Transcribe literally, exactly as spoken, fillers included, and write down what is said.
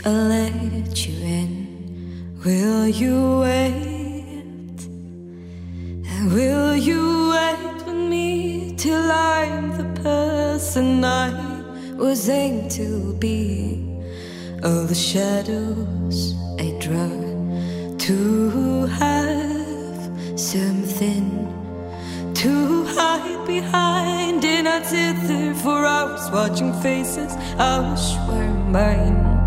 I let you in, will you wait? And will you wait with me till I'm the person I was aimed to be? All the shadows I draw to have something to hide behind, and I sit there for hours watching faces I wish were mine.